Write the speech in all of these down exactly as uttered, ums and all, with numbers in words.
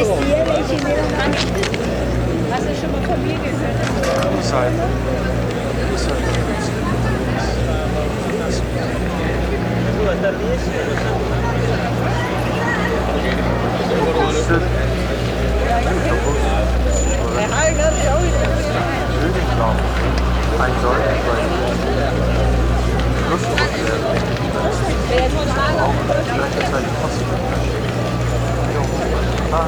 Hast du schon mal von mir gehört? Die Seite. Die Seite. Ein Säulenfleisch. Lustig. Auch gleichzeitig passen. Ah,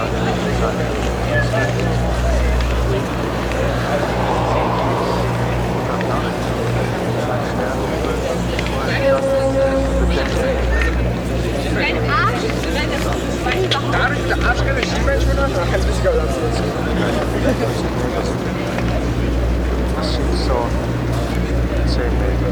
so zehn Meter.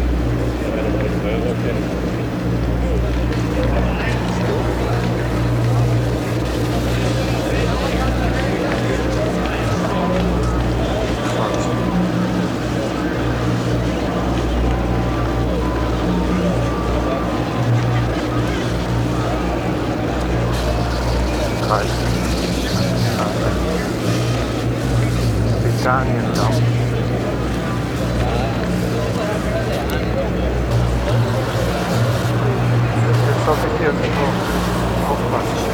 Britannien-Dam. Jetzt hoffe ich irgendwo aufpassen.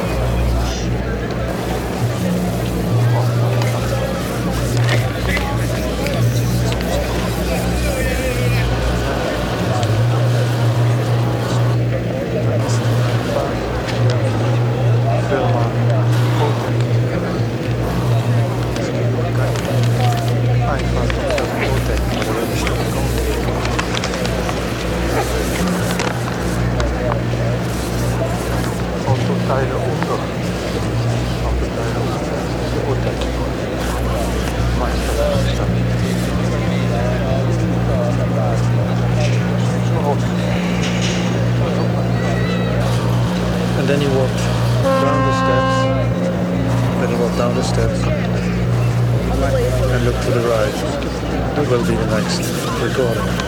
Autoteile unter. Autoteile unter. Hotel. Meisterwerkstatt. And then you walk down the steps. Then you walk down the steps and look to the right. That will be the next recording.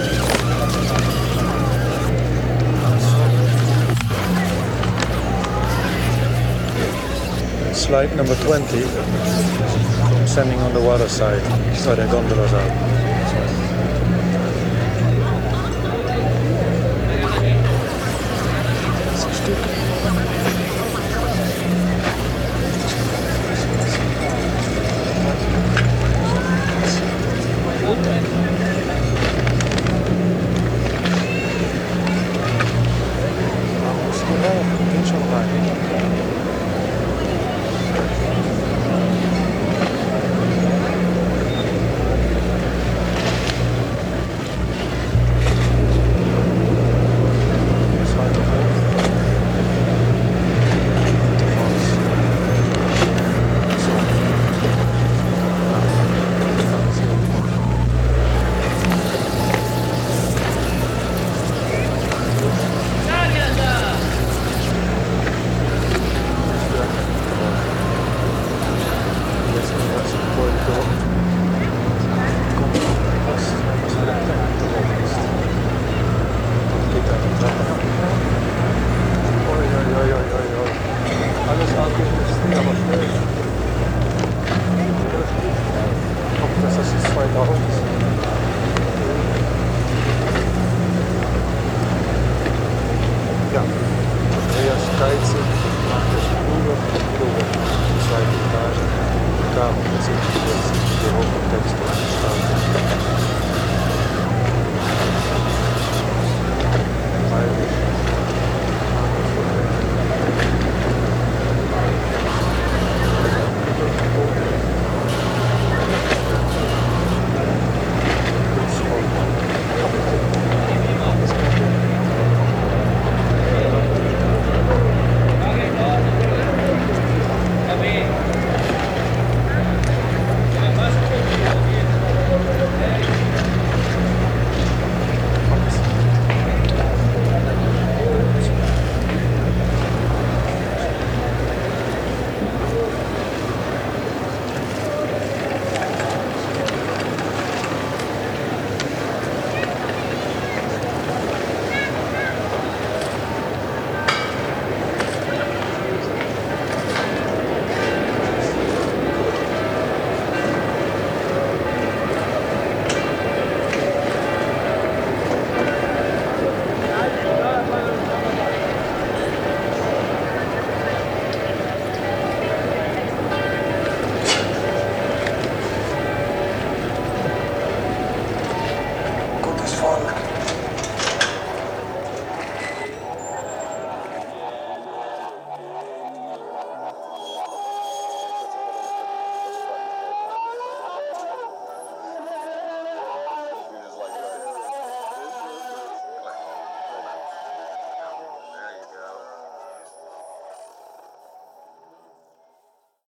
Slide number twenty, standing on the water side, where the gondolas are.